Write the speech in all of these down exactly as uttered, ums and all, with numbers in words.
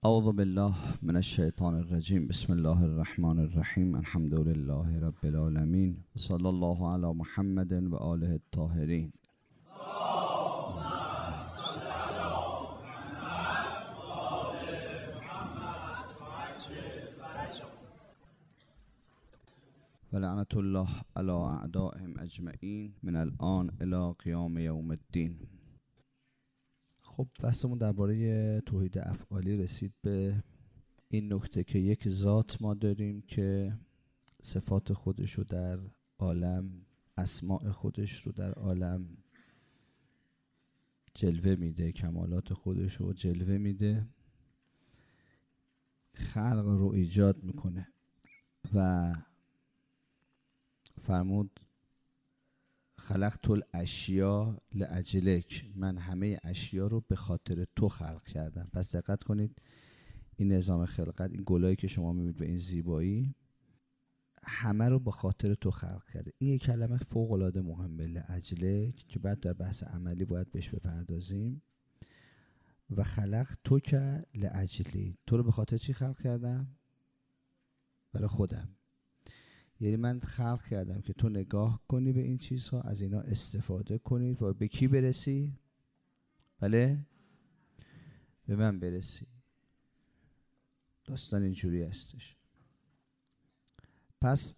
اعوذ بالله من الشیطان الرجیم. بسم الله الرحمن الرحیم. الحمد لله رب العالمین و صلی الله علی محمد و آله الطاهرین. و لعنت الله علی اعدائهم اجمعین من الان الی قیام یوم الدین. خب بحثمون درباره توحید افعالی رسید به این نکته که یک ذات ما داریم که صفات خودش رو در عالم، اسماء خودش رو در عالم جلوه میده، کمالات خودش رو جلوه میده، خلق رو ایجاد میکنه و فرمود خلقت الاشیاء لاجلک، من همه اشیا رو به خاطر تو خلق کردم. پس دقت کنید، این نظام خلقت، این گلایی که شما میبینید به این زیبایی، همه رو به خاطر تو خلق کرده. این یک کلمه فوق العاده مهمه، لاجلک، که بعد در بحث عملی باید بهش بپردازیم. و خلق تو که لاجلی، تو رو به خاطر چی خلق کردم؟ برای خودم. یعنی من خلق کردم که تو نگاه کنی به این چیزها، از اینا استفاده کنی و به کی برسی؟ بله؟ به من برسی. داستان اینجوری هستش. پس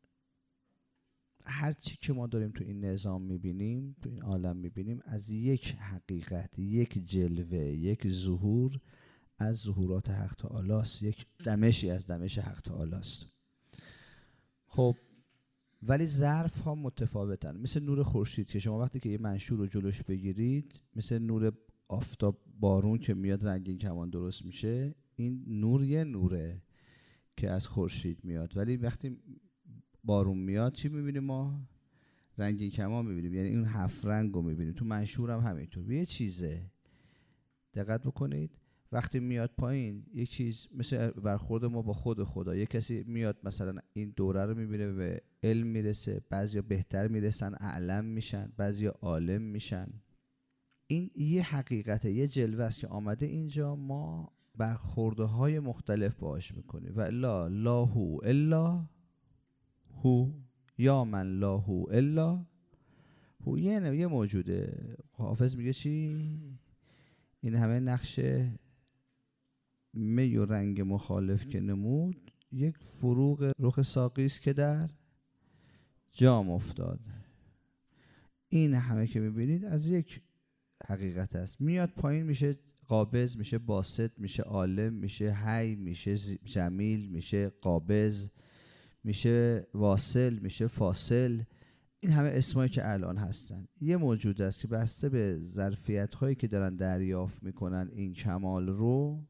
هر چی که ما داریم تو این نظام میبینیم، تو این عالم میبینیم، از یک حقیقت، یک جلوه، یک ظهور از ظهورات حق تعالی است، یک دمشی از دمش حق تعالی است. خب ولی ظرف ها متفاوتن. مثل نور خورشید که شما وقتی که یه منشور رو جلوش بگیرید، مثل نور آفتاب بارون که میاد رنگین کمان درست میشه، این نور یه نوره که از خورشید میاد، ولی وقتی بارون میاد چی میبینیم ما؟ رنگین کمان میبینیم، یعنی اون هفت رنگ رو میبینیم. تو منشور هم همینطور یه چیزه. دقت بکنید، وقتی میاد پایین یک چیز مثل برخورد ما با خود خدا، یک کسی میاد مثلا این دوره رو میبینه به علم میرسه، بعضیا بهتر میرسن، اعلم میشن، بعضیا عالم میشن. این یه حقیقته، یه جلوه است که آمده اینجا، ما برخورده های مختلف باهاش میکنیم. و الا لا هو الا هو، یا من لا هو الا هو. یه یه موجوده. حافظ میگه چی؟ این همه نقشه می و رنگ مخالف که نمود، یک فروغ رخ ساقی است که در جام افتاد. این همه که میبینید از یک حقیقت است. میاد پایین میشه قابض، میشه باسط، میشه عالم، میشه حی، میشه جمیل، میشه قابض، میشه واصل، میشه فاصل. این همه اسمایی که الان هستن. یه موجود است که بسته به ظرفیت هایی که دارن دریافت میکنن این کمال رو،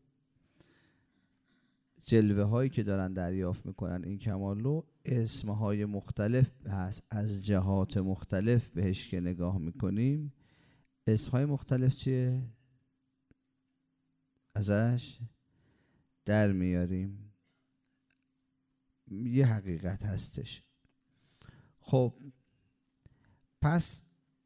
جلوه هایی که دارن دریافت میکنن این کمال رو، اسم های مختلف هست. از جهات مختلف بهش که نگاه میکنیم، اسم های مختلف چیه؟ ازش در میاریم. یه حقیقت هستش. خب پس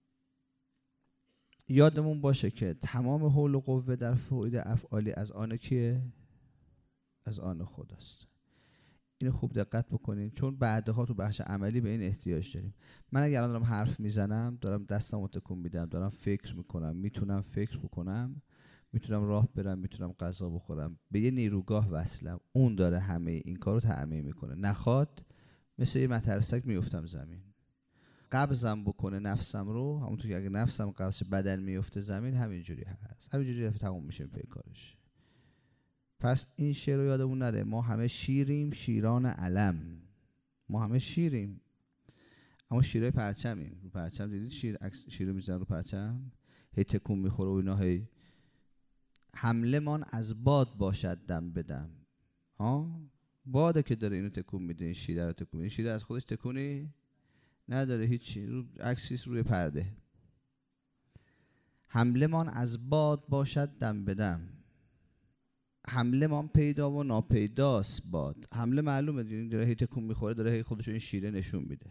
یادمون باشه که تمام حول و قوه در توحید افعالی از آن کیه؟ از آن خداست. اینو خوب دقت بکنیم، چون بعدها تو بخش عملی به این احتیاج داریم. من اگر الان دارم حرف میزنم، دارم دستمو تکون میدم، دارم فکر میکنم، میتونم فکر بکنم، میتونم راه برم، میتونم غذا بخورم، به یه نیروگاه وصلم، اون داره همه این کارو تعمیم میکنه. نخواد مثل یه مترسک میافتم زمین. قبضم بکنه نفسم رو، همونطور که اگه نفسم قبض بدن میفته زمین، همینجوری هست، همینجوری دفعه تموم میشه پی کارش. پس این شعر رو یادمون نره، ما همه شیریم، شیران علم. ما همه شیریم، اما شیرای پرچمیم. رو پرچم دیدید شیر عکس شیر رو میزنن رو پرچم، هی تکون میخوره و اینا، هی حمله من از باد باشد دم بدم. ها باده که داره اینو تکون میده، این شیر رو تکون میده. شیر از خودش تکونی نداره، هیچی، رو عکسیش روی پرده. حمله من از باد باشد دم بدم، حمله من پیدا و ناپیداست باد. حمله معلومه، داره هی تکون میخوره، داره هی خودشو این شیره نشون میده.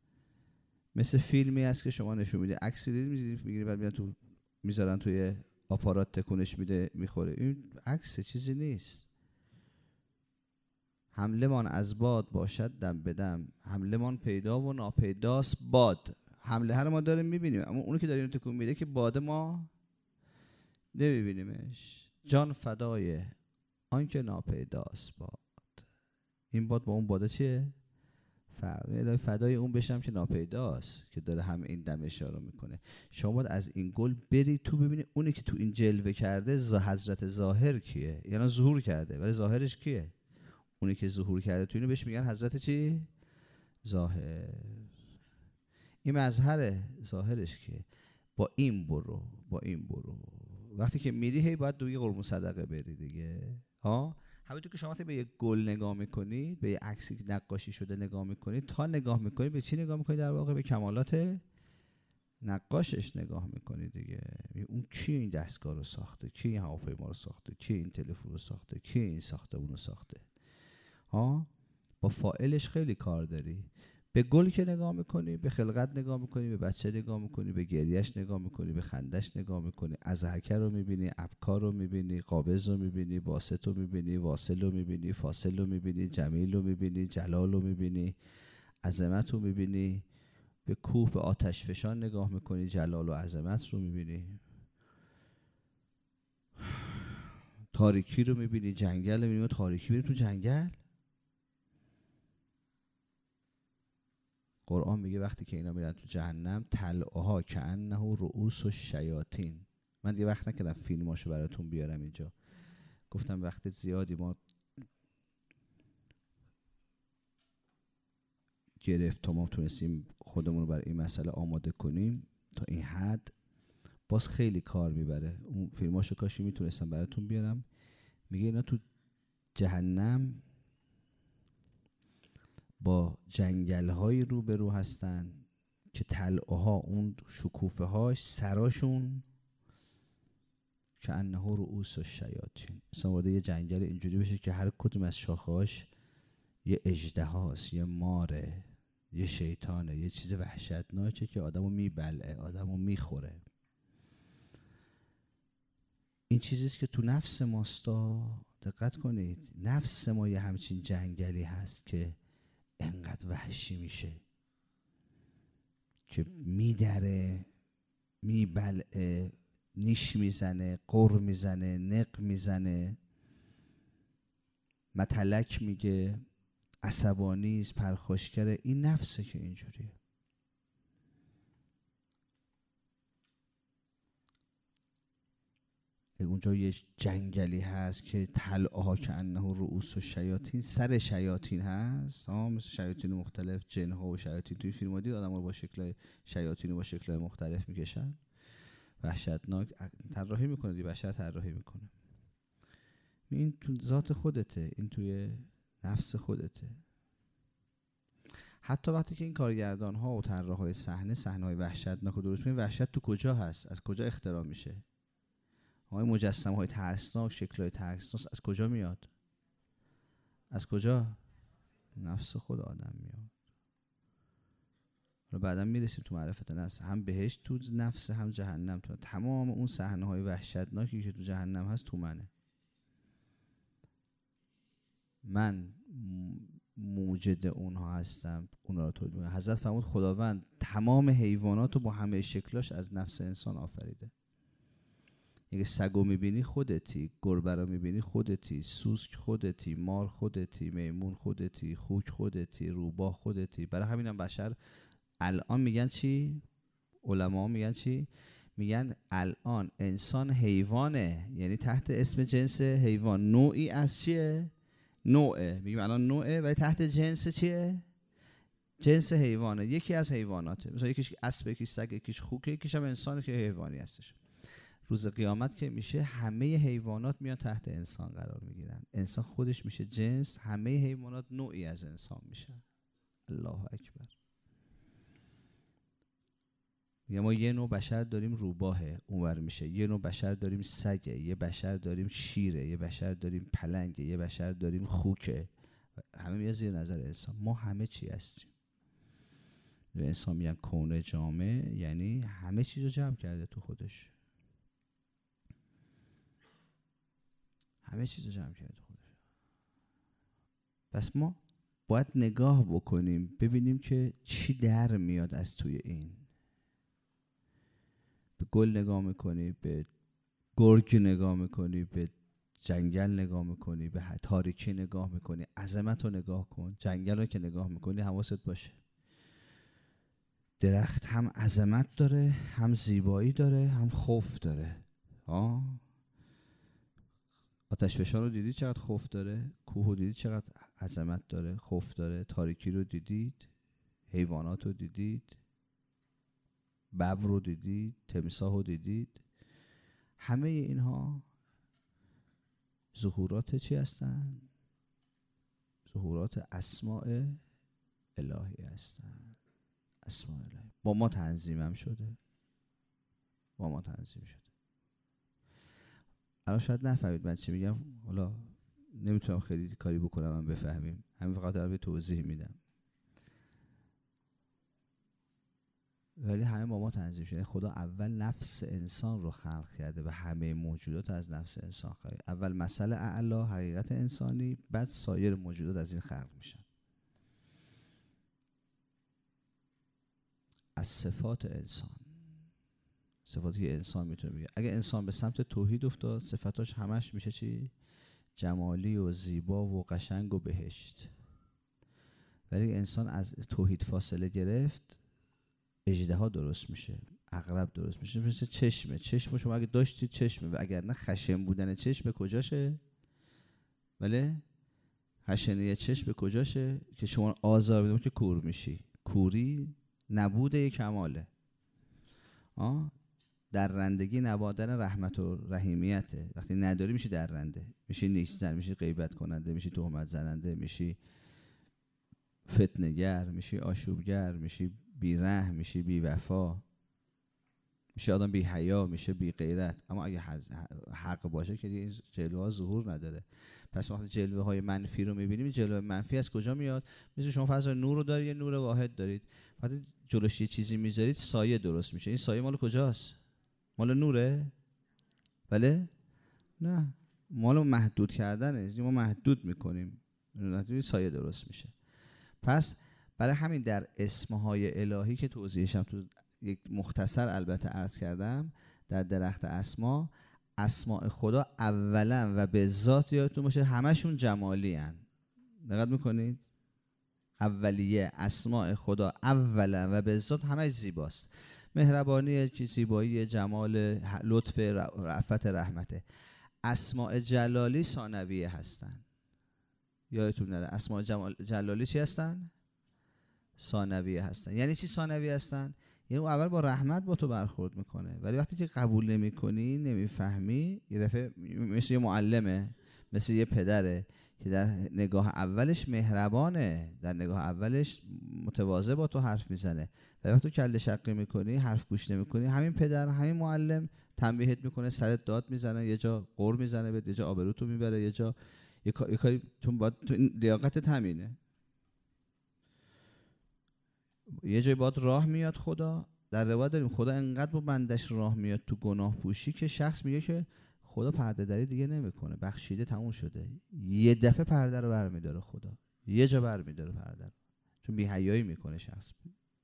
مثل فیلمی هست که شما نشون میده، عکسی دیدید میگیری بعد میاد تو میذارن توی آپارات تکونش میده میخوره. این عکس چیزی نیست. حمله مان از باد باشد دم بدم، حمله مان پیدا و ناپیداست باد. حمله هر ما داریم میبینیم، اما اونی که داره اینو تکون میده که باد ما نمیبینیمش. جان فدای آن که ناپیداست باد. این باد با اون باده چیه؟ فرق. فدای اون بشم که ناپیداست، که داره هم این دم اشاره میکنه. شما باید از این گل بری تو ببینی اونی که تو این جلوه کرده ز حضرت ظاهر کیه، یعنی ظهور کرده ولی ظاهرش کیه؟ اونی که ظهور کرده تو اینو بهش میگن حضرت چی؟ ظاهر. این مظهره، ظاهرش کیه؟ با این برو، با این برو. وقتی که میری هی باید دوی قربون صدقه بری دیگه. ها همونطور که شما به یک گل نگاه میکنید، به یک عکسی که نقاشی شده نگاه میکنید، تا نگاه میکنید به چی نگاه میکنید؟ در واقع به کمالات نقاشش نگاه میکنید دیگه. اون کی این دستگاه رو ساخته، کی این هواپیما رو ساخته، کی این تلفن رو ساخته، کی این ساخته اون رو ساخته. ها با فاعلش خیلی کار داری. به گل که نگاه میکنی، به خلقت نگاه میکنی، به بچه نگاه میکنی، به گریهش نگاه میکنی، به خندش نگاه میکنی، ازهکه رو میبینی، ابکار رو میبینی، قابض رو میبینی، باسط رو میبینی، واصل رو میبینی، فاصل رو میبینی، جمیل رو میبینی، جلال رو میبینی، عظمت رو میبینی. به کوه، به آتش فشان نگاه میکنی، جلال و عظمت رو میبینی. تاریکی رو میبینی، جنگل رو میبینی. تاریکی میبینی تو جنگل. قرآن میگه وقتی که اینا میرن تو جهنم طلعها کأنه رؤوس الشیاطین. من دیگه وقت نکردم فیلماشو براتون بیارم اینجا، گفتم وقت زیادی ما گرفت تا ما تونستیم خودمون رو برای این مسئله آماده کنیم تا این حد. باز خیلی کار میبره. اون فیلماشو کاشی میتونستم براتون بیارم. میگه اینا تو جهنم با جنگل هایی روبرو هستن که طلعها، اون شکوفه هاش، سراشون که انه رؤوس الشیاطین. مثلا وارد یه جنگل اینجوری بشه که هر کدوم از شاخه‌هاش یه اژدهاست، یه ماره، یه شیطانه، یه چیز وحشتناکه که آدمو میبلعه، آدمو میخوره. این چیزیست که تو نفس ماستا. دقت کنید، نفس ما یه همچین جنگلی هست که انقدر وحشی میشه که میدره، میبلعه، نیش میزنه، قر میزنه، نق میزنه، متلک میگه، عصبانیست، پرخاشگره. این نفسه که اینجوریه. اونجا یه جنگلی هست که طلعها کأنه رؤوس الشیاطین، سر شیاطین هست، ها مثل شیاطین مختلف، جن ها و شیاطین. توی فیلم ها دید آدم ها با شکل شیاطین و با شکل مختلف میکشن، وحشتناک. طراحی میکنه دی، بشر طراحی میکنه. این تو ذات خودته، این توی نفس خودته. حتی وقتی که این کارگردان ها و طراح های صحنه صحنه های وحشتناک و درست میکنن، وحشت تو کجا هست؟ از کجا اختراع میشه؟ های مجسمه های ترسناک، شکل های ترسناک از کجا میاد؟ از کجا؟ نفس خود آدم میاد. حالا بعدا میرسیم تو معرفت نفس، هم بهشت تو نفس، هم جهنم تو. تمام اون صحنه های وحشتناکی که تو جهنم هست تو منه. من موجد اونها هستم، اونها رو تولید میکنم. حضرت فرمود خداوند تمام حیوانات رو با همه شکلاش از نفس انسان آفریده. اگه سگو میبینی خودتی، گربه رو میبینی خودتی، سوسک خودتی، مار خودتی، میمون خودتی، خوک خودتی، روباه خودتی. برای همینم بشر الان میگن چی؟ علما میگن چی؟ میگن الان انسان حیوانه، یعنی تحت اسم جنس حیوان. نوعی از چیه؟ نوعه. میگیم الان نوعه ولی تحت جنس چیه؟ جنس حیوانه، یکی از حیواناته. مثلا یکیش اسب، یکیش سگ، یکیش خوک، یکیش هم انسانه که حیوانی هستش. روز قیامت که میشه همه حیوانات میان تحت انسان قرار میگیرن. انسان خودش میشه جنس، همه حیوانات نوعی از انسان میشن. الله اکبر. یا ما یه نوع بشر داریم روباهه، اونور میشه. یه نوع بشر داریم سگه، یه بشر داریم شیره، یه بشر داریم پلنگه، یه بشر داریم خوکه. همه میاد زیر نظر انسان. ما همه چی هستیم. به انسان میگن کونه جامع، یعنی همه چیز رو جمع کرده تو خودش. همه چیز رو جمع کرده خودش. پس ما باید نگاه بکنیم ببینیم که چی در میاد از توی این. به گل نگاه میکنی، به گرگ نگاه میکنی، به جنگل نگاه میکنی، به تاریکی نگاه میکنی، عظمت رو نگاه کن. جنگل رو که نگاه میکنی حواست باشه درخت هم عظمت داره، هم زیبایی داره، هم خوف داره. آه آتش فشان رو دیدید چقدر خوف داره؟ کوه رو دیدید چقدر عظمت داره، خوف داره؟ تاریکی رو دیدید؟ حیوانات رو دیدید؟ ببر رو دیدید؟ تمساح رو دیدید؟ همه اینها ظهورات چی هستن؟ ظهورات اسماء الهی هستن. اسماء الهی با ما تنظیم هم شده، با ما تنظیم شده. الان شاید نفهمید من چی میگم، حالا نمیتونم خیلی کاری بکنم من بفهمیم، همین فقط دارم توضیح میدم، ولی همه با ما تنظیم شده. خدا اول نفس انسان رو خلق کرده و همه موجودات از نفس انسان خلق. اول مثل اعلی حقیقت انسانی، بعد سایر موجودات از این خلق میشن. از صفات انسان، صفاتی که انسان میتونه بگه. اگه انسان به سمت توحید افتاد صفاتاش همش میشه چی؟ جمالی و زیبا و قشنگ و بهشت. ولی انسان از توحید فاصله گرفت اژدها درست میشه، عقرب درست میشه. مثل چشمه، چشم شما اگه داشتید چشمه، و اگر نه خشن بودن چشم کجاشه؟ بله خشنی چشم کجاشه؟ که شما آزار بدون که کور میشی. کوری نبوده یک کماله. آه در رندگی نبادن رحمت و رحیمیته. وقتی نداری میشی در رنده، میشی نیش زن، میشی غیبت کننده، میشی تهمت زننده، میشی فتنه‌گر، میشی آشوبگر، میشی بی رحم، میشی بی وفا، میشه آدم بی حیا، میشه بی غیرت. اما اگه حق باشه که این جلوه ها ظهور نداره. پس وقتی جلوه های منفی رو میبینیم، جلوه منفی از کجا میاد؟ مثل شما فرض نور رو دارید، یه نور واحد دارید، وقتی جلوش یه چیزی میذارید سایه درست میشه. این سایه مال کجاست؟ مال نوره؟ بله؟ نه، مال محدود کردنه. ما محدود میکنیم، سایه درست میشه. پس برای همین در اسمهای الهی که توضیحشم تو یک مختصر البته عرض کردم، در درخت اسما، اسماء خدا اولا و به ذات یادتون باشه همشون جمالی هن. دقت میکنید؟ اولیه اسماء خدا اولا و به ذات همش زیباست. مهربانی، زیبایی، جمال، لطف، رأفت، رحمته. اسماء جلالی ثانویه هستن. یادتون نره اسماء جلالی چی هستن؟ ثانویه هستن. یعنی چی ثانویه هستن؟ یعنی اول با رحمت با تو برخورد میکنه، ولی وقتی که قبول نمیکنی، نمیفهمی، یه دفعه مثل یه معلمه، مثل یه پدره که در نگاه اولش مهربانه، در نگاه اولش متواضع با تو حرف میزنه، ولی وقتی تو کله شقی میکنی، حرف گوش نمیکنی، همین پدر، همین معلم تنبیهت میکنه، سرت داد میزنه، یه جا قور میزنه بهت، یه جا آبروتو میبره، یه جا یه کاری تو باید، تو لیاقتت همینه. یه جای باید راه میاد خدا. در روایت داریم خدا انقدر با بندش راه میاد تو گناه پوشی که شخص میگه که خدا پرده دری دیگه نمیکنه، بخشیده، تموم شده. یه دفعه پرده رو برمیداره خدا، یه جا برمیداره پرده رو، چون بی حیایی میکنه شخص،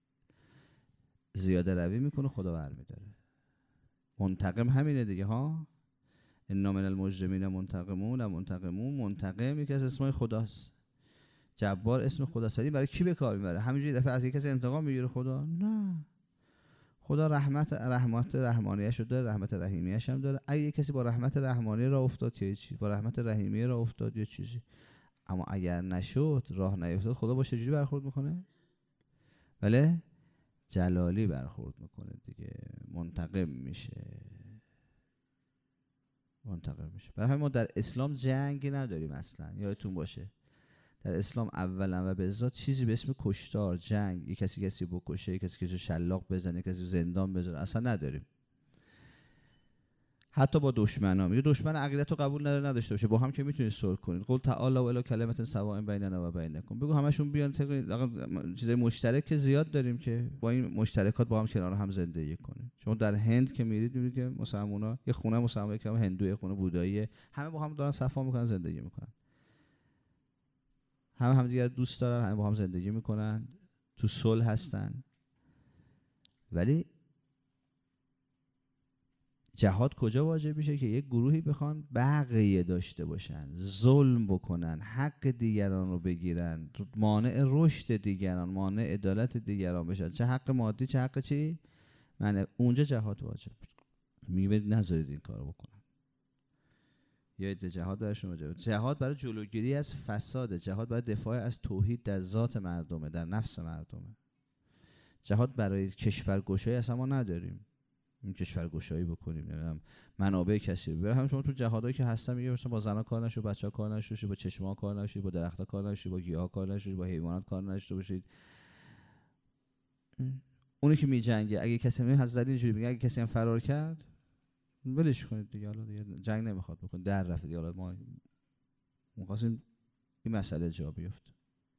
زیاده روی میکنه، خدا برمیداره. منتقم همینه دیگه ها. انا من المجرمین منتقمون منتقمون. منتقم یکی از اسمای خداست. جبار اسم خداست، ولی برای کی به کار میبره؟ همینجوری دفعه از یک کسی انتقام میگیره خدا؟ نه، خدا رحمت رحمت رحمانیه‌شو داره، رحمت رحیمیه‌ش هم داره. اگه کسی با رحمت رحمانیه راه افتاد یه چیزی، با رحمت رحیمیه راه افتاد یه چیزی، اما اگر نشد، راه نیفتاد، خدا با چه جوری برخورد میکنه؟ بله جلالی برخورد میکنه دیگه، منتقم میشه، منتقم میشه. برای همین ما در اسلام جنگی نداریم اصلا، یادتون باشه. در اسلام اولا و به ذات چیزی به اسم کشتار، جنگ، یک کسی کسی بکشه، یک کسی کسی شلاق بزنه، کسی زندان بذاره، اصلا نداریم. حتی با دشمنا. میگه دشمن عقیدت رو قبول نداره نداشته باشه، با هم که میتونید صلح کنید. قل تعالی و الی کلمت سواء بیننا و بینکم. بگو همشون بیان طبق چیزای مشترک که زیاد داریم که با این مشترکات با هم کنار هم زندگی کنیم. شما در هند که میرید میبینید که مسلمونا یه خونه مسلمانی که هندو، خونه بودایی، همه با هم دارن صفا میکنن، زندگی میکنن. همه همدیگر دوست دارن، همه با هم زندگی میکنن، تو صلح هستن. ولی جهاد کجا واجب میشه؟ که یک گروهی بخوان بقیه داشته باشن، ظلم بکنن، حق دیگران رو بگیرن، مانع رشد دیگران، مانع عدالت دیگران بشن، چه حق مادی چه حق چی؟ من اونجا جهاد واجب میگه نذارید این کارو بکنن. یا جهاد براشون واجب. جهاد برای جلوگیری از فساد، جهاد برای دفاع از توحید در ذات مردمه، در نفس مردمه. جهاد برای کشورگشایی اصلا ما نداریم. این کشورگشایی بکنیم، نمیدونم منابع کسی رو برای. شما تو جهادایی که هستن میگه مثلا با زنا کار نشو، بچه‌ها کار نشو، با چشما کار نشو، با درخت‌ها کار نشو، با گیاها کار نشو، با حیوانات کار نشو باشید. اونی که میجنگه اگه کسی همین حضرت اینجوری میگه اگه کسی هم فرار کرد ولش کنید دیگه، حالا دیگه جنگ نمیخواد بکنه، در رفت دیگه. حالا ما می‌خواستیم این مسئله جا بیفته.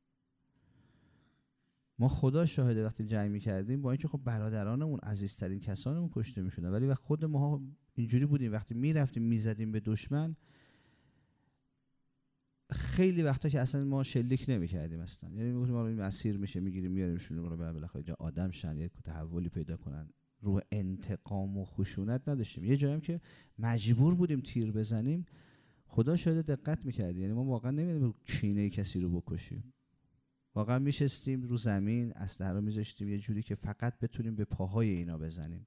ما خدا شاهده وقتی جنگ می‌کردیم با اینکه خب برادرانمون عزیزترین کسانمون کشته می‌شدن، ولی وقت خود ما اینجوری بودیم وقتی میرفتیم میزدیم به دشمن، خیلی وقتا که اصلا ما شلیک نمی‌کردیم اصلا. یعنی میگفتیم ما این اسیر میشه میگیریم میاریمشون رو بالاخره اینجا آدم شن، یک تحولی پیدا کنن. روح انتقام و خشونت نداشتیم. یه جایی هم که مجبور بودیم تیر بزنیم، خدا شاهده دقت می‌کردیم. یعنی ما واقعا نمی‌دونیم کینه کسی رو بکشیم. واقعا میشستیم رو زمین، اسلحه رو میذاشتیم یه جوری که فقط بتونیم به پاهای اینا بزنیم.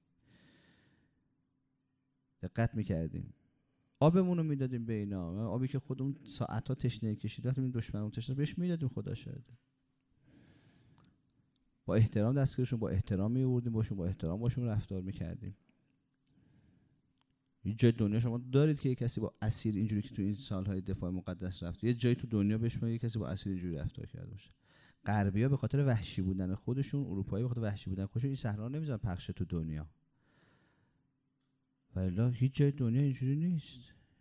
دقت میکردیم. آبمون رو میدادیم به اینا، آبی که خودمون ساعت‌ها تشنه کشید وقتی این دشمنمون تشنه بهش میدادیم، خدا شاهده. با احترام دستگیرشون، با احترام میوردیم باشون، با احترام باشون رفتار میکردیم. یه جای دنیا شما دارید که یه کسی با اسیر اینجوری که تو این سالهای دفاع مقدس رفت، یه جای تو دنیا بهش میگه کسی با اسیر اینجوری رفتار کرده باشه؟ غربی‌ها به خاطر وحشی بودن خودشون، اروپایی به خاطر وحشی بودن خودشون این صحنه رو نمیذارن پخش تو دنیا. والا هیچ جای دنیا اینجوری نیست.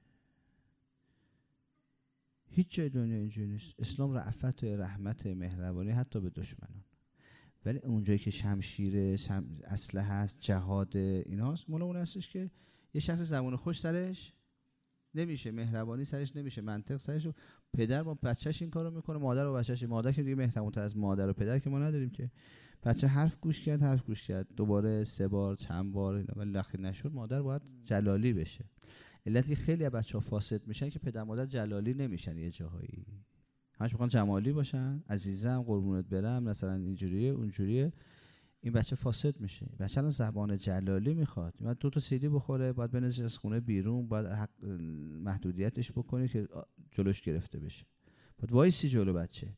هیچ جای دنیا اینجوری نیست. اسلام رأفت، رحمت، مهربانی حتی به دشمنان. ولی اونجایی که شمشیر، شم... اسلحه هست، جهاد ایناست، مال اون هستش که یه شخص زبون خوش سرش نمیشه، مهربانی سرش نمیشه، منطق سرش. پدر با بچهش این کارو میکنه، مادر با بچهش. مادر که دیگه مهربونتر از مادر و پدر که ما نداریم که. بچه حرف گوش کرد، حرف گوش کرد دوباره سه بار چند بار اینا، ولی لخی نشد، مادر باید جلالی بشه. علتی خیلی از بچه‌ها فاسد میشن که پدر مادر جلالی نمیشن، یه جاهایی همش میخوان جمالی باشن، عزیزم قربونت برم مثلا اینجوریه اونجوریه. این بچه فاسد میشه. بچه الان زبان جلالی میخواد، بعد دو تا سیدی بخوره، بعد بنزش از خونه بیرون، بعد حق محدودیتش بکنی که جلوش گرفته بشه، بعد وایسی جلو بچه.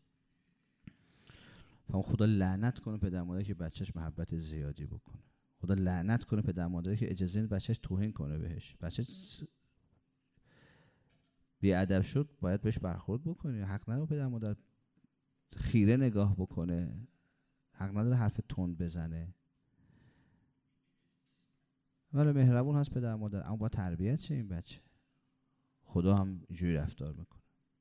خدا لعنت کنه پدر مادر که بچهش محبت زیادی بکنه. خدا لعنت کنه پدر مادر که اجازه نده بچهش توهین کنه بهش. بچه بی‌ادب شد باید بهش برخورد بکنی. حق نداره پدر مادر خیره نگاه بکنه، حق نداره حرف تند بزنه. ولی مهربون هست پدر مادر، اما با تربیت چه این بچه. خدا هم اینجوری رفتار میکنه.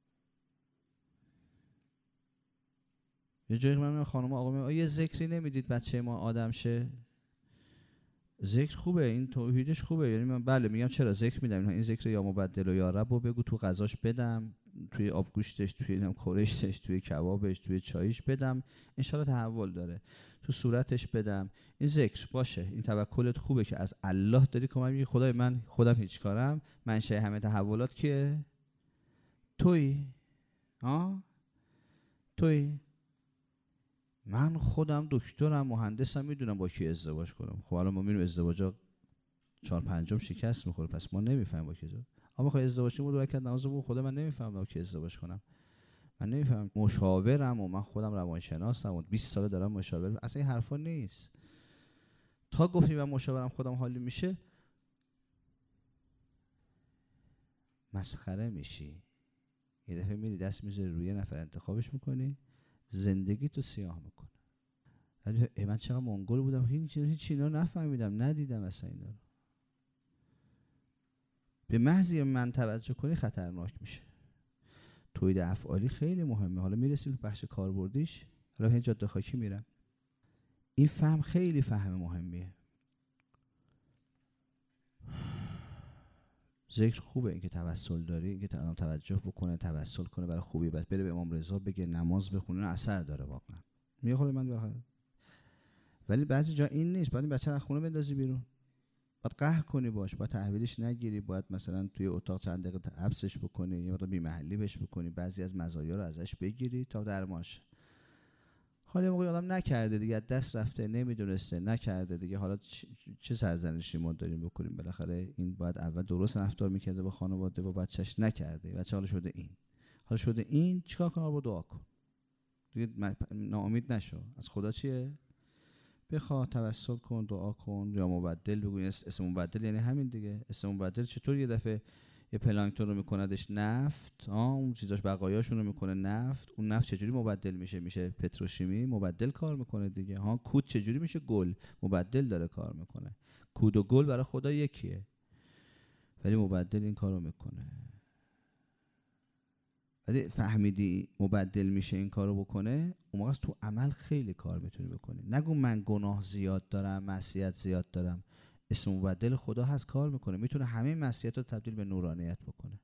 یه جایی من خانم آقا میگم یه ذکری نمیدید بچه ما آدم شه؟ ذکر خوبه، این توحیدش خوبه. یعنی من بله میگم چرا ذکر میدم، این ذکر یا مبدل و یا رب رو بگو تو غذاش بدم، توی آبگوشتش، توی نم کورشتش، توی کبابش، توی چایش بدم، انشالله تحول داره. تو صورتش بدم، این ذکر باشه. این توکلت خوبه که از الله داری کمک میگی. خدای من خودم هیچ کارم، منشأ همه تحولات کیه؟ تویی. ها؟ تویی. من خودم دکترم، مهندسم، میدونم با کی ازدواج کنم. خب الان ما میریم ازدواجا چهار پنجم شکست میخوره، پس ما نمیفهمیم با کی ازدواج. اما خب ازدواج کنیم دو رکعت نماز بخونم، خدا من نمیفهمم با کی ازدواج کنم. من نمیفهمم. مشاورم و من خودم روانشناسم و بیست سال دارم مشاور. اصلا این حرفا نیست. تا گفتیم من مشاورم خودم حالی میشه، مسخره میشی. یه دفعه میری دست میذاری روی یه نفر انتخابش میکنی، زندگی تو سیاه میکنه. ولی من چقدر منگول بودم، هیچ هیچ اینا نفهمیدم، ندیدم اصلا اینا رو. به محض من توجه کنی خطرناک میشه. توحید افعالی خیلی مهمه. حالا میرسیم به بخش کاربردیش. حالا این جاده خاکی میرم. این فهم خیلی فهم مهمیه. ذکر خوبه، اینکه توسل داری، اینکه آدم توجه بکنه، توسل کنه برای خوبی، بعد بره به امام رضا بگه نماز بخونه، اثر داره واقعا. میگه خود من بخواد. ولی بعضی جا این نیست. باید این بچه رو از خونه بندازی بیرون. باید قهر کنی باش، باید تحویلش نگیری، باید مثلا توی اتاق چند دقیقه حبسش بکنی یا بی محلی بهش بکنی، بعضی از مزایا رو ازش بگیری تا درمانش. حالا موقعی آدم نکرده دیگه، دست رفته، نمیدونسته، نکرده دیگه، حالا چه سرزنشی ما داریم بکنیم؟ بالاخره این باید اول درست رفتار میکرده با خانواده و بچهش، نکرده. بچه حالا شده این حالا شده این چیکار کنه؟ با دعا کن دیگه، ناامید نشو. از خدا چیه؟ بخواه، توسل کن، دعا کن، یا مبدل بگو. اسم مبدل یعنی همین دیگه. اسم مبدل چطور یه دفعه یه پلانکتون رو میکندش نفت، ها اون چیزاش بقایاشون رو میکنه نفت، اون نفت چجوری مبدل میشه؟ میشه پتروشیمی، مبدل کار میکنه دیگه. ها کود چجوری میشه گل؟ مبدل داره کار میکنه. کود و گل برای خدا یکیه، ولی مبدل این کارو میکنه. ولی فهمیدی مبدل میشه این کارو بکنه، اون موقع تو عمل خیلی کار میتونی بکنی. نگو من گناه زیاد دارم، معصیت زیاد دارم. اسم مبدل خدا هست، کار میکنه، میتونه همه معصیت رو تبدیل به نورانیت بکنه.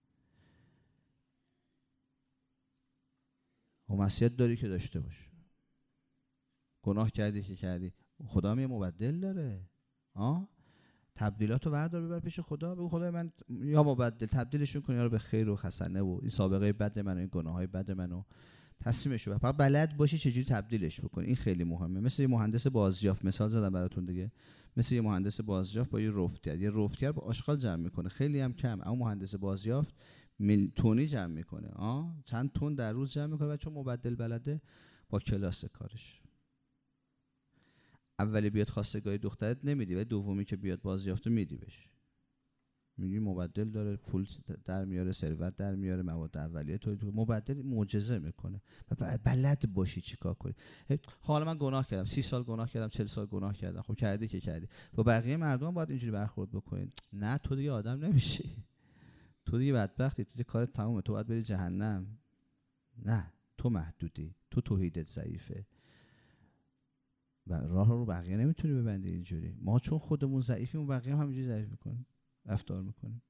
و معصیت داری که داشته باش، گناه کردی که کردی، خدا هم یه مبدل داره. آه تبدیلاتو بردار ببر پیش خدا، بگو خدا من یا مبدل تبدیلشون کن یا رو به خیر و حسنه و این سابقه بد منو، این گناههای بد منو تصمیمش رو. فقط بلد باشی چجوری تبدیلش بکنی، این خیلی مهمه. مثل یه مهندس بازیافت، مثال زدم براتون دیگه، مثل یه مهندس بازیافت با یه رفتگر. یه رفتگر با آشغال جمع میکنه، خیلی هم کم، اما مهندس بازیافت میل تونی جمع میکنه. آ چند تون در روز جمع میکنه، و چون مبدل بلده با کلاس کارش. اولی بیاد خواستگاری دخترت نمیدی، ولی دومی که بیاد بازیافت میدی بهش، میگی مبدل داره، پول در میاره، ثروت در میاره، مواد اولیه تو مبدل معجزه میکنه. بلد باشی چیکار کنی. حالا من گناه کردم، سی سال گناه کردم، چهل سال گناه کردم. خب کردی که کردی، با بقیه مردم باید اینجوری برخورد بکنید. نه تو دیگه آدم نمیشی، تو دیگه بدبختی، تو دیگه کارت تمومه، تو باید بری جهنم. نه تو محدودی، تو توحیدت ضعیفه و راه رو بقیه نمیتونی ببندی اینجوری. ما چون خودمون ضعیفیم، بقیه هم همینجوری ضعیف میکنیم، رفتار میکنیم.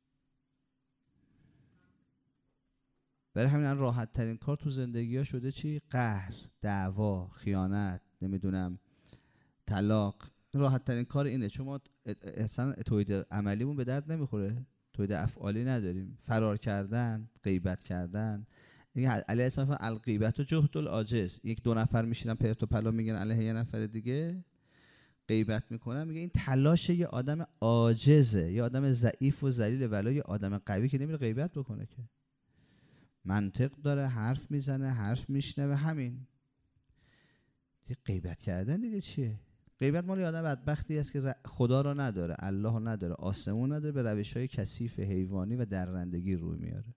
برای همین راحت ترین کار تو زندگی ها شده چی؟ قهر، دعوا، خیانت، نمیدونم طلاق. راحت ترین کار اینه، چون ما اصلا توحید عملیمون به درد نمیخوره، توحید افعالی نداریم. فرار کردن، غیبت کردن. این علیه السلام الغیبت و جهد العاجز. یک دو نفر میشینن پرت و پلا میگن علیه یه نفر دیگه، غیبت میکنن، میگه این تلاش یه آدم عاجزه، یه آدم ضعیف و ذلیل، ولی یه آدم قوی که نمیره غیبت بکنه، که منطق داره، حرف میزنه، حرف میشنوه. همین دیگه غیبت کردن دیگه چیه؟ غیبت مال آدم بدبختی است که خدا رو نداره، الله رو نداره، آسمون نداره، به روش‌های کثیف حیوانی و درندگی روی میاره.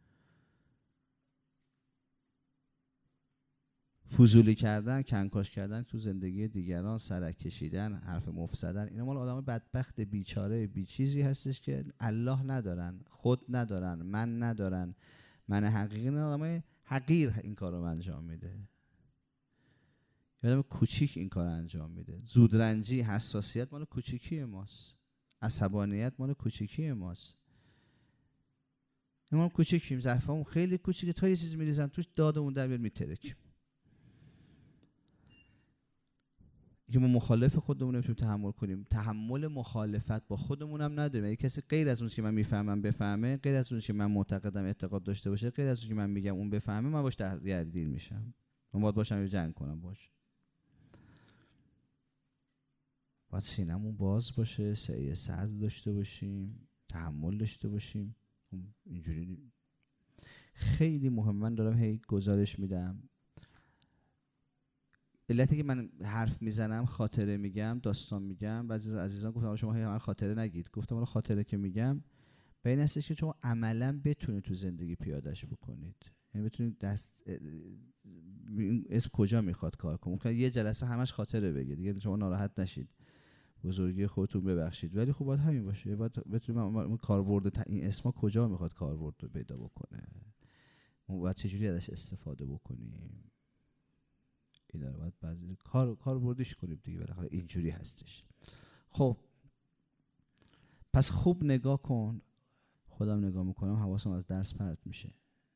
فضولی کردن، کنکاش کردن تو زندگی دیگران، سرک کشیدن، حرف مفت زدن، اینا مال آدم بدبخت بیچاره بیچیزی هستش که الله ندارن، خود ندارن، من ندارن، من حقیقی ندارن. آدم حقیر این کار رو انجام میده، آدم کوچیک این کار انجام میده. زودرنجی، حساسیت مال کوچیکی ماست، عصبانیت مال کوچیکی ماست. ما کوچیکیم، ظرفمون خیلی کوچیکه، تا یه چیز میریزن توش دادمون در میاد میترکیم. که ما مخالف خودمون نمیتونیم تحمل کنیم، تحمل مخالفت با خودمون هم نداریم. اگه کسی غیر از اون که من میفهمم بفهمه، غیر از اون که من معتقدم اعتقاد داشته باشه، غیر از اون که من میگم اون بفهمه، من باش درگیر میشم، من باید باشم یه جنگ کنم باش. باید سینمون باز باشه، سعی صدر داشته باشیم، تحمل داشته باشیم. اینجوری خیلی مهمه. من دارم هی گزارش میدم. علتی که من حرف میزنم، خاطره میگم، داستان میگم، بعضی از عزیزان گفتن شما هی من خاطره نگید. گفتم حالا خاطره که میگم به این هستش که شما عملا بتونید تو زندگی پیادهش بکنید. یعنی بتونید دست اسم کجا میخواد کار کنه. ممکن یه جلسه همش خاطره بگید دیگه، شما ناراحت نشید. بزرگی خودتون ببخشید، ولی خب باید همین باشه. باید بتونیم کاربرد این اسما کجا میخواد کاربرد رو پیدا بکنه، ما باید چجوری ازش استفاده بکنیم، اینا رو باید بعد کار کاربردیش کنیم دیگه، بالاخره اینجوری هستش. خب پس خوب نگاه کن. خودم نگاه میکنم حواسم از درس پرت میشه.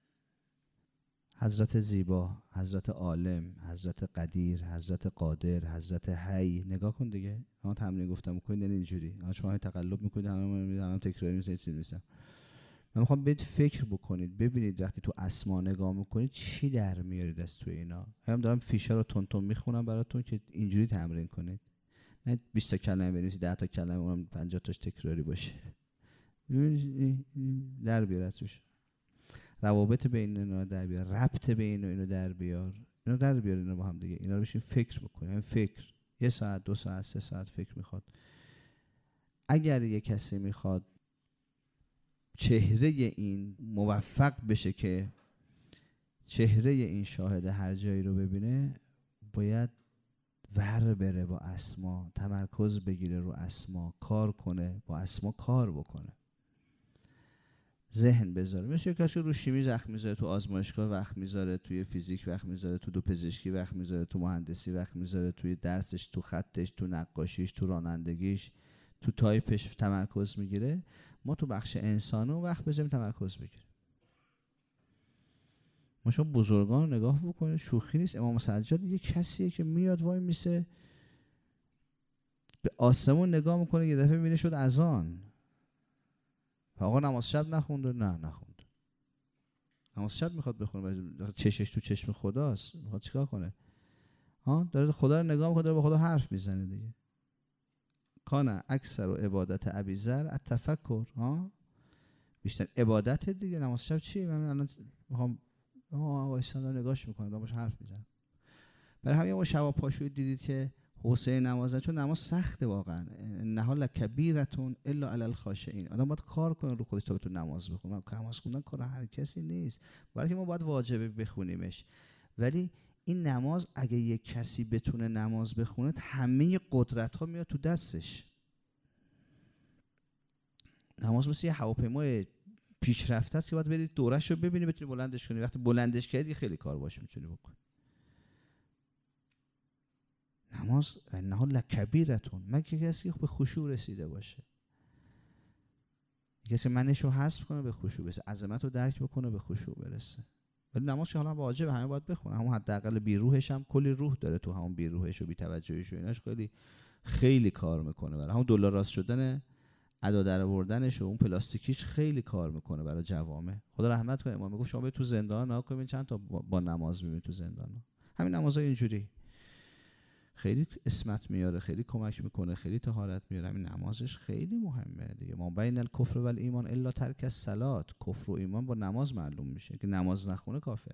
حضرت زیبا، حضرت عالم، حضرت قدیر، حضرت قادر، حضرت حی، نگاه کن دیگه. اما تمرین گفتم میکنید یعنی اینجوری. اما شما های تقلب میکنید، همه من همه تکراری میسن چیزی نیستم. من میخوام بهت فکر بکنید، ببینید وقتی تو اسما نگاه میکنید چی در میارید از تو اینا. هم دارم فیشا رو تون تون میخونم براتون که اینجوری تمرین کنید، نه بیست تا کلمه بنویسید، ده تا کلمه، اونم پنجاه تاش تکراری باشه. در بیار ازش، روابط بین اینا در بیار، ربط بین اینو در بیار، اینو در بیار، اینا با هم دیگه، اینا رو بشین فکر بکنید. این فکر یه ساعت، دو ساعت، سه ساعت فکر میخواد. اگر یه کسی میخواد چهره این موفق بشه که چهره این شاهد هر جایی رو ببینه، باید ور بره با اسما، تمرکز بگیره رو اسما، کار کنه، با اسما کار بکنه، ذهن بذاره. مثل کسی رو شیمی وقت میذاره، تو آزمایشگاه وقت میذاره، توی فیزیک وقت میذاره، تو دو پزشکی وقت میذاره، تو مهندسی وقت میذاره، توی درسش، تو خطش، تو نقاشیش، تو رانندگیش، تو تایپش تمرکز میگیره. ما تو بخش انسانو وقت بذاریم تمرکز بگیریم. ما شما بزرگان نگاه بکنید، شوخی نیست. امام سجاد یه کسیه که میاد وای میسه به آسمون نگاه میکنه، یه دفعه میبینه شد اذان. آقا نماز شب نخوند؟ نه نخوند. نماز شب میخواد بخونه، چشش تو چشم خداست، میخواد چیکار کنه؟ ها داره خدا رو نگاه میکنه، داره با خدا حرف میزنه دیگه. کانه اکثر و عبادت ابیذر التفکر، ها بیشتر عبادت دیگه. نماز شب چی؟ من الان میخوام آها وایسان دارم نگاهش میکنم، دارم باش حرف میزنم. برای همین ما شب پاشوید دیدید که حسین نمازه، چون نماز سخته واقعا. انها لکبیرتون الا علی الخاشعین. آدم باید کار کنه رو خودش تا بتونه نماز بخونه. نماز خوندن کار هر کسی نیست، برای ما باید واجبه بخونیمش. ولی این نماز اگه یک کسی بتونه نماز بخونه، همه قدرت ها میاد تو دستش. نماز مثل یه هواپیمای پیشرفته است که باید برید دورش رو ببینی بتونی بلندش کنی. وقتی بلندش کردی خیلی کار باشه میتونی بکنی. نماز انها لکبیرتون، من که کسی به خشوع رسیده باشه، کسی منشو حذف کنه به خشوع برسه، عظمت رو درک بکنه به خشوع برسه. ولی نماز که حالا واجبه، همه باید بخونه. همون حداقل بی روحش هم کلی روح داره تو همون بی روحش و بی توجهش و ایناش خیلی خیلی کار میکنه. برای همون دلار راست شدن، ادا در آوردنش و اون پلاستیکیش خیلی کار میکنه برای جوامع. خدا رحمت کنه. امام میگفت شما برید تو زندان ها کنید چند تا با نماز میبینید تو زندان ها. همین نمازای اینجوری خیلی اسمت میاره، خیلی کمک میکنه، خیلی طهارت میاره. همین نمازش خیلی مهمه دیگه. ما بین الکفر و الایمان الا ترک الصلاه. کفر و ایمان با نماز معلوم میشه. که نماز نخونه کافره.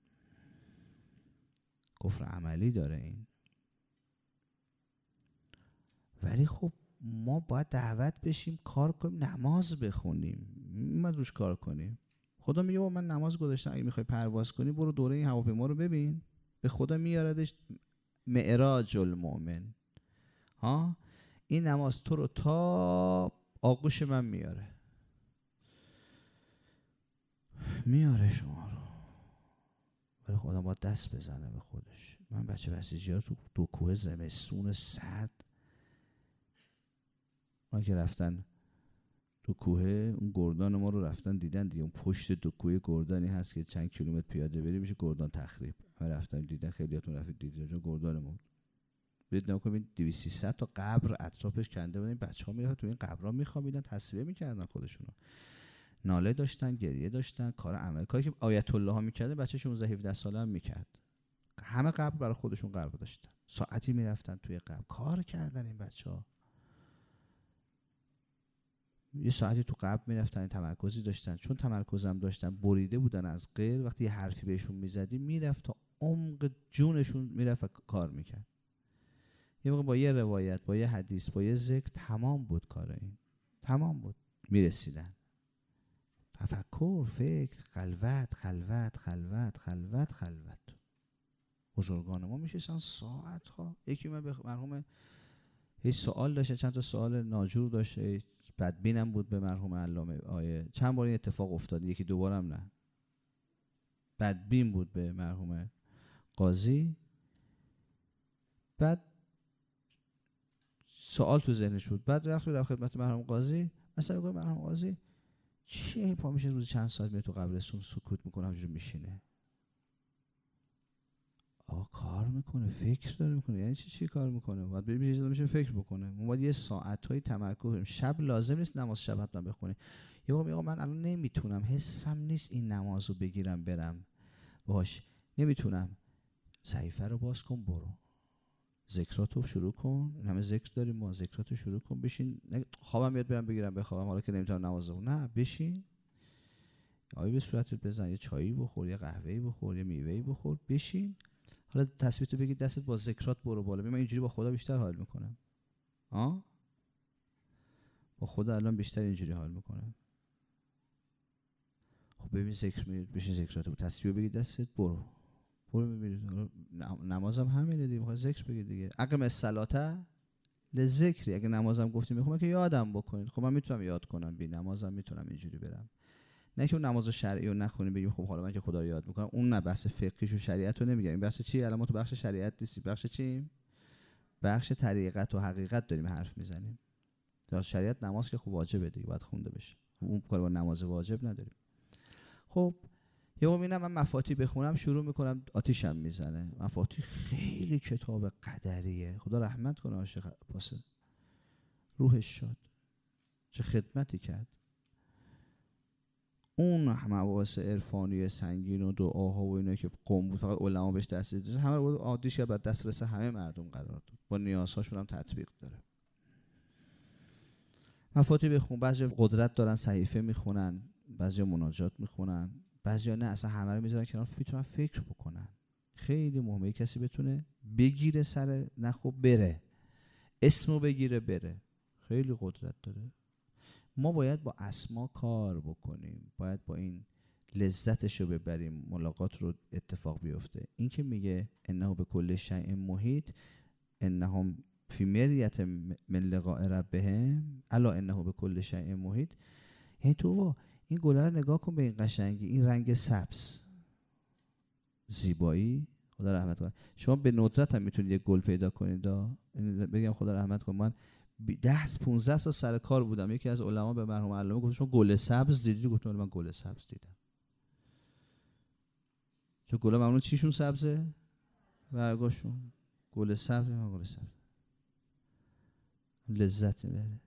کفر عملی داره این. ولی خب ما باید دعوت بشیم کار کنیم، نماز بخونیم، ما روش کار کنیم. خدا میگه با من نماز گذاشتم، اگه میخوای پرواز کنی برو دوره این هواپیما رو ببین. به خدا میاردش معراج المؤمن. ها این نماز تو رو تا آغوش من میاره، میاره شما رو. ولی خدا باید دست بزنه به خودش. من بچه بسیجی ها تو دو کوه زمستون سرد، ما که رفتن تو کوه، اون گردان ما رو رفتن دیدن دیگه. اون پشت دو کوه گردانی هست که چند کیلومتر پیاده بری میشه گردان تخریب. ما رفتن دیدن، خیلیاتون رفتید دیدید چون گردان ما ببینید. نکنید دویست سیصد تا قبر اطرافش کنده بودن. بچه‌ها میرفتن تو این قبرها میخوابیدن، تصویه میکردن خودشونو، ناله داشتن، گریه داشتن، کار عمل کاری که آیت الله ها میکرده بچه شانزده هفده ساله هم میکرد. همه قبر برای خودشون قبر داشتن، ساعتی میرفتن توی قبر کار کردن. این بچه‌ها یه ساعتی تو قبر میرفتن، تمرکزی داشتن. چون تمرکزم داشتن، بریده بودن از غیر، وقتی یه حرفی بهشون میزدی میرفت تا عمق جونشون میرفت و کار میکرد. یه موقع با یه روایت، با یه حدیث، با یه ذکر تمام بود کار این، تمام بود. میرسیدن تفکر، فکر، خلوت خلوت خلوت خلوت خلوت. بزرگان ما میشستن ساعت ها. یکی من به مرحوم هیچ سوال داشته، چند تا سوال ناجور داشته، بدبینم بود به مرحوم علامه آیه. چند بار این اتفاق افتاد، یکی دو بارم نه. بدبین بود به مرحوم قاضی. بعد سوال تو ذهنش بود. بعد وقتی رفت خدمت مرحوم قاضی، مثلا میگه مرحوم قاضی چیه پا میشه روز چند ساعت میره تو قبرستون سکوت میکنه همینجوری میشینه؟ آقا کار میکنه، فکر داره میکنه. یعنی چی چی کار میکنه؟ باید بری بیشتر میشه فکر بکنه. ما باید یه ساعت‌های تمرکز کنیم. شب لازم نیست نماز شب حتما بخونی. یه موقع میگم من الان نمیتونم، حسم نیست این نمازو بگیرم برم باش، نمیتونم. صحیفه رو باز کن، برو ذکراتو شروع کن. این همه ذکر داریم ما، ذکراتو شروع کن. بشین، خوابم میاد برم بگیرم بخوابم، حالا که نمیتونم نماز بخونم. نه، بشین آبی به صورتت بزن، یه چایی بخور، یه قهوه‌ای بخور، یه میوه‌ای بخور، بشین. حالا تسبیحتو بگیر دستت، با ذکرات برو بالا. من اینجوری با خدا بیشتر حال میکنم. آ با خدا الان بیشتر اینجوری حال میکنم. خب ببین ذکر میاد، بشین ذکراتو تسبیحو بگیر دستت، برو برو میبینید. نمازم همینه دیگه، میخواد ذکر بگید دیگه. اقم الصلاه لذکری. اگه نمازم گفتیم میخوام که یادم بکنید. خب من میتونم یاد کنم، بی نمازم میتونم اینجوری برم. نه که اون نماز شرعی رو نخونیم بگیم خب حالا من که خدا رو یاد میکنم. اون نه، بحث فقهیش و شریعت رو نمیگم. این بحث چی؟ الان ما تو بخش شریعت نیستیم. بخش چی؟ بخش طریقت و حقیقت داریم حرف میزنیم. در شریعت نماز که خب واجبه دیگه، باید خونده بشه. اون کار با نماز واجب نداریم. خب یه موقع من مفاتیح بخونم شروع میکنم آتیشم میزنه. مفاتیح خیلی کتاب قدریه، خدا رحمت کنه عاشق پاسه، روحش شاد، چه خدمتی کرد. اون مباحث عرفانی سنگین و دعاها و اینا که قوم بود فقط علما بهش دست دادن، همه رو عادیش بعد دست رسه همه مردم قرار داد، با نیازهاشون هم تطبیق داره. مفاتیح بخون. بعضی قدرت دارن صحیفه میخونن، بعضی مناجات میخونن، بعضیا نه اصلا همه رو میذارن کنار، میتونن فکر بکنن. خیلی مهمه کسی بتونه بگیره سر نخو بره، اسمو بگیره بره. خیلی قدرت داره. ما باید با اسما کار بکنیم، باید با این لذتش رو ببریم، ملاقات رو اتفاق بیفته. این که میگه انه به کل شیء محیط، انهم فی مریت من لقاء ربهم، الا انه به کل شیء محیط. یعنی تو این گل رو نگاه کن به این قشنگی، این رنگ سبز، زیبایی، خدا رحمت کنه. شما به ندرت هم میتونید یک گل پیدا کنید. بگم خدا رحمت کنه، من ده پونزده سال سر کار بودم، یکی از علما به مرحوم علامه گفت شما گل سبز دیدی؟ گفتم من گل سبز دیدم. چون گلا معمولا چیشون سبزه؟ برگاشون. گل سبز، من گل سبز لذت میبره.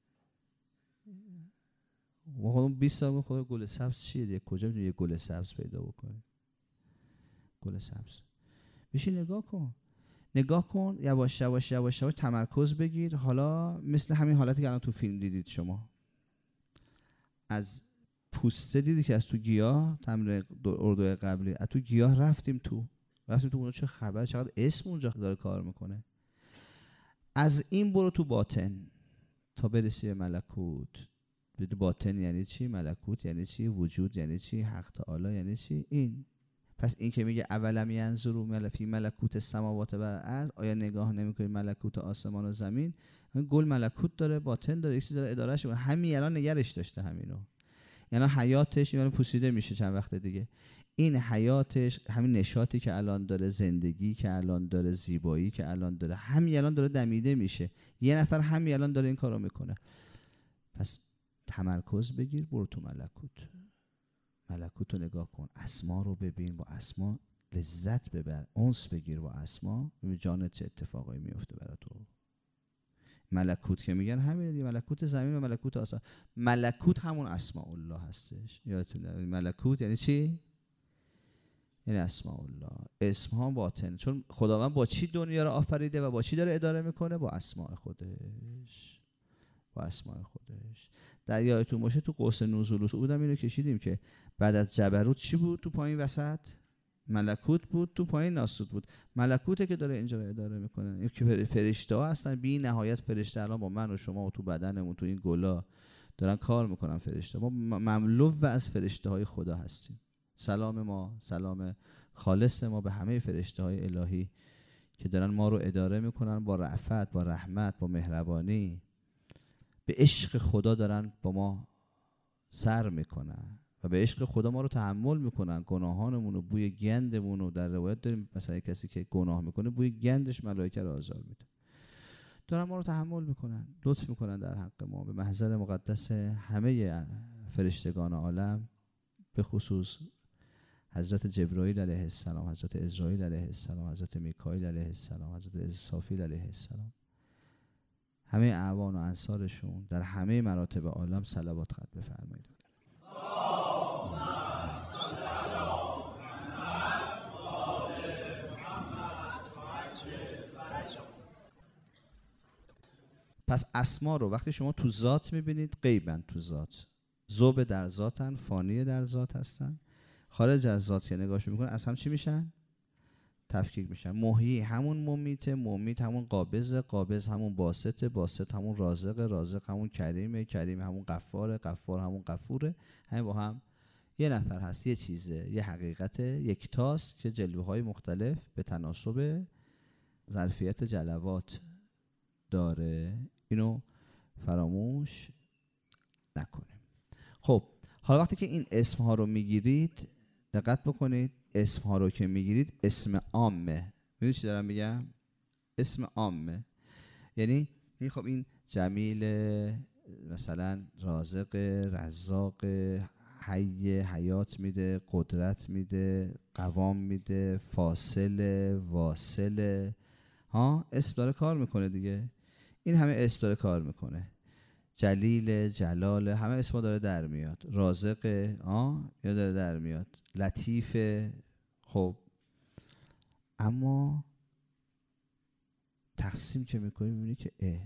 ما خودمون بیست سال خدا گل سبز چیه دیگه؟ کجا میتونی یه گل سبز پیدا بکنی؟ گل سبز. بشین نگاه کن، نگاه کن، یواش یواش یواش یواش تمرکز بگیر. حالا مثل همین حالتی که الان تو فیلم دیدید شما، از پوسته دیدی که از تو گیاه، تمرین اردو قبلی، از تو گیاه رفتیم تو رفتیم تو اونجا چه خبر، چقدر اسم اونجا داره کار میکنه. از این برو تو باطن تا برسی به ملکوت. باطن یعنی چی؟ ملکوت یعنی چی؟ وجود یعنی چی؟ حق تعالی یعنی چی؟ این پس این که میگه اولم ینظروا مل فی ملکوت السماوات و الارض، آیا نگاه نمیکنی ملکوت آسمان و زمین؟ این گل ملکوت داره، باطن داره، یک چیز داره ادارهش میکنه. همین الان نگرش داشته همینو، یعنی حیاتش یعنی پوسیده میشه چند وقت دیگه. این حیاتش، همین نشاطی که الان داره، زندگی که الان داره، زیبایی که الان داره، همین الان داره دمیده میشه. یه نفر همین الان داره این کارو میکنه. پس تمرکز بگیر، برو تو ملکوت. ملکوت رو نگاه کن، اسما رو ببین، با اسما لذت ببر، انس بگیر با اسما، ببین جانت چه اتفاقایی میفته برای تو. ملکوت که میگن همین دیگه، ملکوت زمین و ملکوت آسمان. ملکوت همون اسماء الله هستش. یادتونه ملکوت یعنی چی؟ یعنی اسماء الله، اسم ها باطن. چون خداوند با چی دنیا رو آفریده و با چی داره اداره میکنه؟ با اسماء خودش، با اسماء خودش. در یادتون باشه تو قوس نزول و صعود هم اینو کشیدیم که بعد از جبروت چی بود تو پایین وسط؟ ملکوت بود، تو پایین ناسوت بود. ملکوته که داره اینجا رو اداره میکنه. این که فرشته ها هستن، بی نهایت فرشته الان با من و شما و تو بدنمون تو این گلا دارن کار میکنن. فرشته ما مملو و از فرشته های خدا هستیم. سلام ما، سلام خالص ما به همه فرشته های الهی که دارن ما رو اداره میکنن با رأفت، با رحمت، با مهربانی، به عشق خدا دارن با ما سر میکنن و به عشق خدا ما رو تحمل میکنن، گناهانمون و بوی گندمون رو. در روایت داریم مثلا کسی که گناه میکنه بوی گندش ملائکه رو آزار میده، دارن ما رو تحمل میکنن، لطف میکنن در حق ما. به محضر مقدس همه فرشتگان عالم، به خصوص حضرت جبرائیل علیه السلام، حضرت اسرائیل علیه السلام، حضرت میکائیل علیه السلام، حضرت اسرافیل علیه السلام، همه اعوان و انصارشون در همه مراتب عالم صلوات خط بفرمایید. پس اسما رو وقتی شما تو ذات میبینید، غیبن تو ذات، ذوب در ذاتن، فانی در ذات هستن. خارج از ذات که نگاهش میکنن از هم چی میشن؟ تفکیک میشن. محیی همون ممیت، ممیت همون قابض، قابض همون باسط، باسط همون رازق، رازق همون کریمه، کریم همون غفاره، غفار همون غفوره. همین با هم یه نفر هست، یه چیزه، یه حقیقت یکتاست که جلوه های مختلف به تناسب ظرفیت جلوات داره. اینو فراموش نکنیم. خب حالا وقتی که این اسم ها رو میگیرید، دقت بکنید، اسم ها رو که میگیرید اسم عامه. میدونید چی دارم میگم؟ اسم عامه. یعنی خب این جمیل، مثلا رازق، رزاق، حی، حیات میده، قدرت میده، قوام میده، فاصل، واصل، ها اسم داره کار میکنه دیگه. این همه اسم داره کار میکنه. جلیل، جلال، همه اسما داره در میاد. رازق، آه یا داره در میاد. لطیف. خب اما تقسیم که میکنی میبینی که اه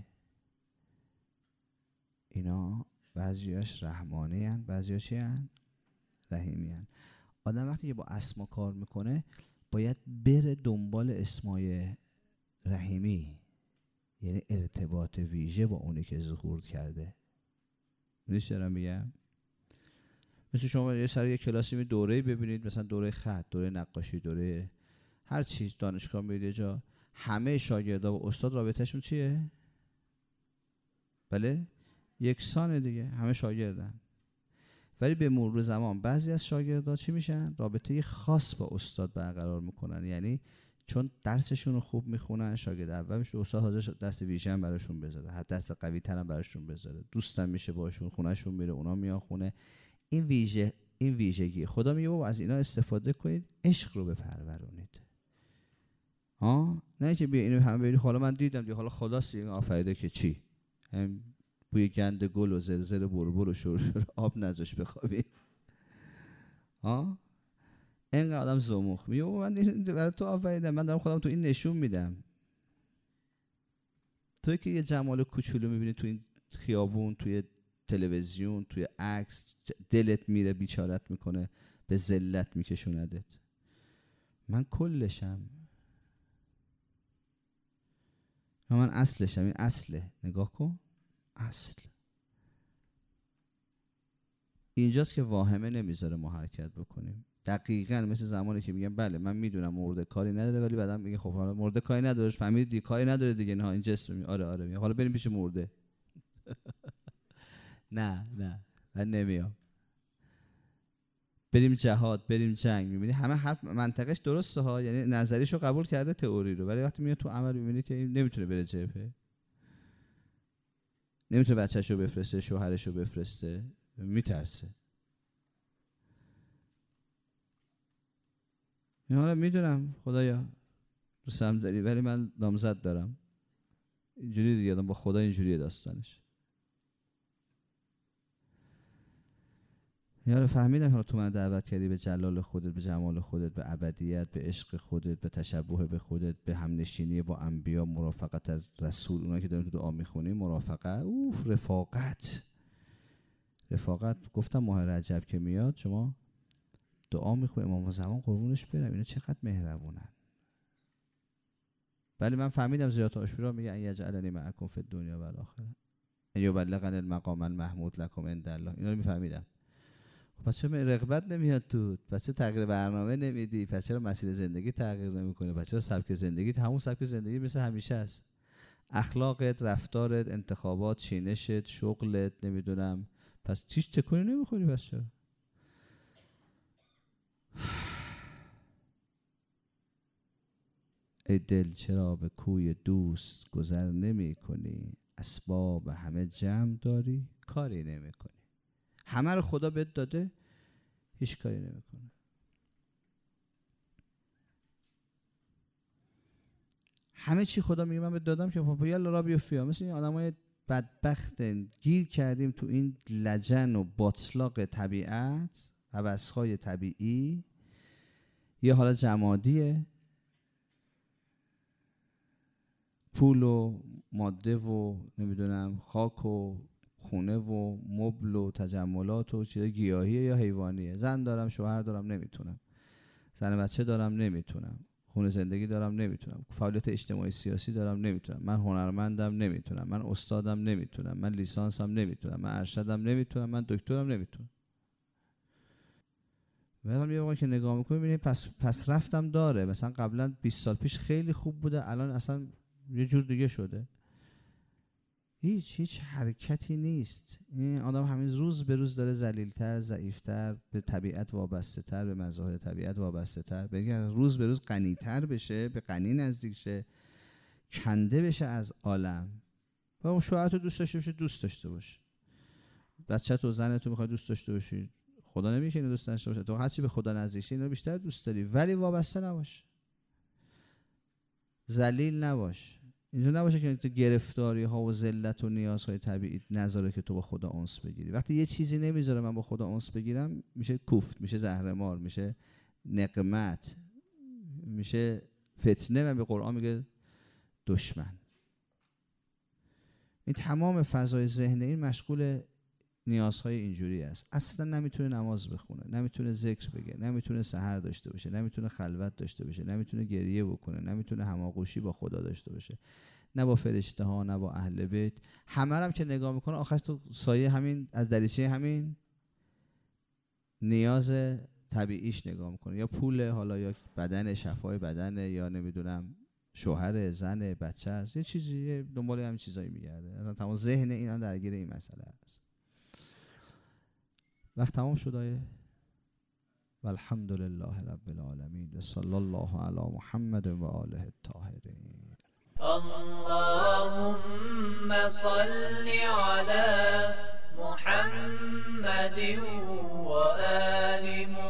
اینا بعضیاش رحمانی هن، بعضیاش چی هن؟ رحیمی هن. آدم وقتی که با اسما کار میکنه باید بره دنبال اسمای رحیمی، یعنی ارتباط ویژه با اونی که ظهور کرده. میدونی چی دارم میگم؟ مثل شما یه سر یه کلاسی می دوره‌ای ببینید، مثلا دوره خط، دوره نقاشی، دوره هر چیز، دانشگاه میرید یه جا، همه شاگردا با استاد رابطهشون چیه؟ بله؟ یکسانه دیگه، همه شاگردن. ولی به مرور زمان بعضی از شاگردا چی میشن؟ رابطه خاص با استاد برقرار میکنن. یعنی چون درسشون رو خوب میخونن، شاگرد اول میشه استاد حاضر درس ویژه هم براشون بذاره، حتی درس قوی تر هم براشون بذاره، دوستم میشه باشون، خونهشون میره، اونا میان خونه. این ویژه این ویژگی خدا میگه بابا از اینا استفاده کنید، عشق رو بپرورونید. ها نه که بیا اینو همه ببینید حالا من دیدم دیگه، حالا خلاص این آفریده که چی؟ هم بوی گند گل و زلزله بلبل و شرشر آب نذاش بخوابی. ها اینقدر آدم زمخ میگه من برای تو آفریدم، من دارم خودم تو این نشون میدم. توی که یه جمال کوچولو میبینی تو این خیابون، توی تلویزیون، توی عکس، دلت میره، بیچارت میکنه، به ذلت میکشوندت. من کلشم، من اصلشم. این اصله، نگاه کن، اصل اینجاست که واهمه نمیذاره ما حرکت بکنیم. دقیقاً مثل زمانی که میگم بله من میدونم مرده کاری نداره، ولی بعدم میگه خب حالا مرده کاری نداره، فهمیدی دیگه کاری نداره دیگه، نه این جسم می آره آره می حالا بریم پیش مرده. نه نه من نمیام، بریم جهاد، بریم جنگ. میبینی همه حرف منطقش درسته ها، یعنی نظریشو قبول کرده تئوری رو، ولی وقتی میاد تو عمل میبینی که این نمیتونه بره جبهه، نمیتونه بچه‌شو بفرسته، شوهرشو بفرسته، میترسه. این حالا میدونم خدایا دوستم داری، ولی من نامزد دارم. اینجوری دیگه آدم با خدا اینجوریه داستانش. یارو فهمیدم حالا تو من دعوت کردی به جلال خودت، به جمال خودت، به ابدیت، به عشق خودت، به تشبه به خودت، به همنشینی با انبیا، مرافقت رسول، اونایی که داریم تو دعا میخونیم، مرافقت، اوف رفاقت. رفاقت گفتم ماه رجب که میاد شما دعا میخونیم امام زمان قربونش برم، اینا چقدر مهربونن. ولی من فهمیدم زیارت عاشورا میگه ان یجعلنی معکم فی الدنیا و الاخره ان یبلغنی المقام المحمود لکم عند الله. اینا رو میفهمیدم. پس چرا رغبت نمیاد تو؟ پس چرا تغییر برنامه نمیدی؟ پس چرا مسیر زندگی تغییر نمیکنی؟ پس چرا سبک زندگی همون سبک زندگی مثل همیشه است؟ اخلاقت، رفتارت، انتخابات، چینشت، شغلت، نمیدونم، پس هیچ تکونی نمیخوری. پس چرا؟ ای دل چرا به کوی دوست گذر نمی کنی؟ اسباب همه جمع داری کاری نمی کنی. همه رو خدا بهت داده هیچ کاری نمی کنی. همه چی خدا میگه من بهت دادم که پاپا یالا را بیفیا. مثل این آدمای بدبخت گیر کردیم تو این لجن و باطلاق طبیعت، هوس‌های طبیعی، یه حالت جمادیه، پول و ماده و نمیدونم خاک و خونه و مبل و تجملات و چیز گیاهیه یا حیوانیه. زن دارم، شوهر دارم، نمیتونم. زن بچه دارم، نمیتونم. خونه زندگی دارم، نمیتونم. فعالیت اجتماعی سیاسی دارم، نمیتونم. من هنرمندم، نمیتونم. من استادم، نمیتونم. من لیسانسم، نمیتونم. من ارشدم، نمیتونم. من دکترم، نمیتونم. ولی یه وقتی که نگاه میکنی میبینی پس پس رفتم داره. مثلا قبلا بیست سال پیش خیلی خوب بوده، الان اصلا یه جور دیگه شده. هیچ هیچ حرکتی نیست. این آدم همین روز به روز داره ذلیل‌تر، ضعیف‌تر، به طبیعت وابسته‌تر، به مظاهر طبیعت وابسته‌تر، بگه روز به روز غنی‌تر بشه، به غنی نزدیک شه، کنده بشه از عالم. و اون شوهرتو دوست داشته باشه، دوست داشته باشه. بچه‌تو و زنتو می‌خوای دوست داشته باشی، خدا نمیگه اینو دوست داشته باشه. تو هر چی به خدا نزدیک شی اینو بیشتر دوست داری، ولی وابسته نباش. ذلیل نباش. اینجا نباشه که تو گرفتاری ها و ذلت و نیازهای طبیعی نذاره که تو با خدا انس بگیری. وقتی یه چیزی نمیذاره من با خدا انس بگیرم، میشه کوفت، میشه زهرمار، میشه نقمت، میشه فتنه. و به قرآن میگه دشمن. این تمام فضای ذهن این مشغول نیازهای اینجوری است. اصلا نمیتونه نماز بخونه، نمیتونه ذکر بگه، نمیتونه سحر داشته باشه، نمیتونه خلوت داشته باشه، نمیتونه گریه بکنه، نمیتونه هماغوشی با خدا داشته باشه، نه با فرشته ها نه با اهل بیت. همه هم که نگاه میکنه آخرش تو سایه همین، از دریچه همین نیاز طبیعیش نگاه میکنه، یا پول، حالا یا بدن، شفای بدن، یا نمیدونم شوهر، زن، بچه است، یه چیزی دنبال همین چیزایی میگرده. اصلا تمام ذهن اینا درگیر این مسئله است. وقت تمام شد آیه. والحمد لله رب العالمین و صلی الله علی محمد و آله الطاهرین. اللهم صل على محمد و آل محمد.